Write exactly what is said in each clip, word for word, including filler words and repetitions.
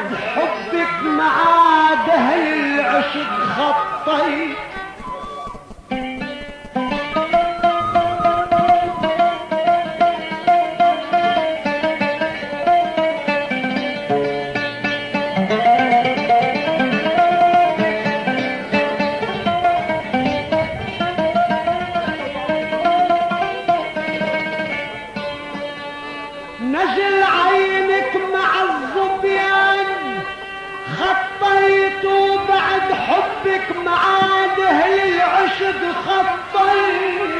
بعد حبك مع دهل العشق خطيت نجل عينك مع الظبيان خطيت وبعد حبك مع دهل العشق خطيت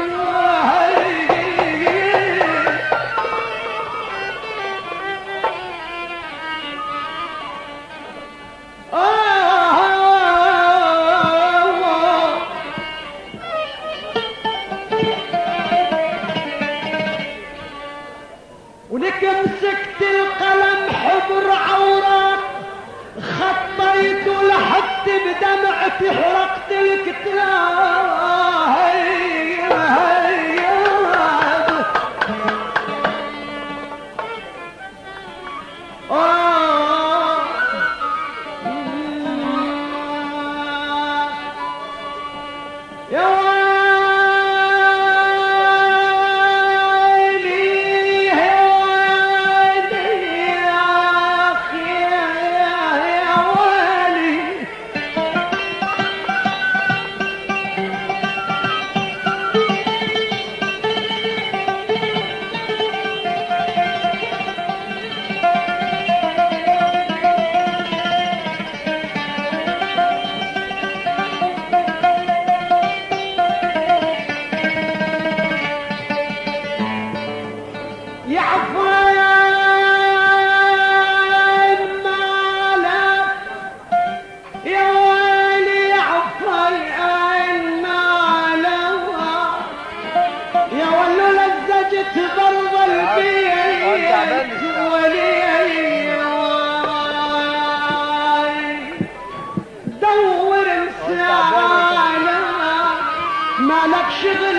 ولك مسكت القلم حبر عوراق خطيت ولحقت بدمعتي حرقت الكتاب يا دور مساعدة مالك شغل